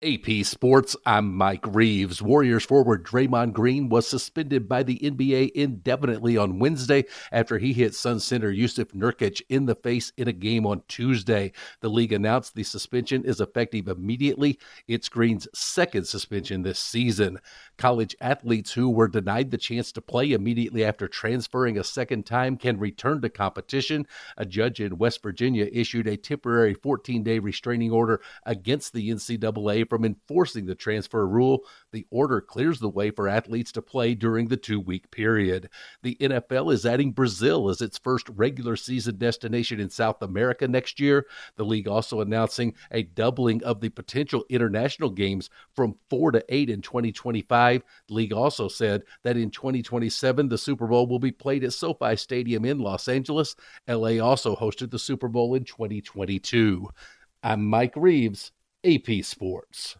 AP Sports, I'm Mike Reeves. Warriors forward Draymond Green was suspended by the NBA indefinitely on Wednesday after he hit Sun center Yusuf Nurkic in the face in a game on Tuesday. The league announced the suspension is effective immediately. It's Green's second suspension this season. College athletes who were denied the chance to play immediately after transferring a second time can return to competition. A judge in West Virginia issued a temporary 14-day restraining order against the NCAA from enforcing the transfer rule. The order clears the way for athletes to play during the 2-week period. The NFL is adding Brazil as its first regular season destination in South America next year. The league also announcing a doubling of the potential international games from 4 to 8 in 2025. The league also said that in 2027, the Super Bowl will be played at SoFi Stadium in Los Angeles. LA also hosted the Super Bowl in 2022. I'm Mike Reeves, AP Sports.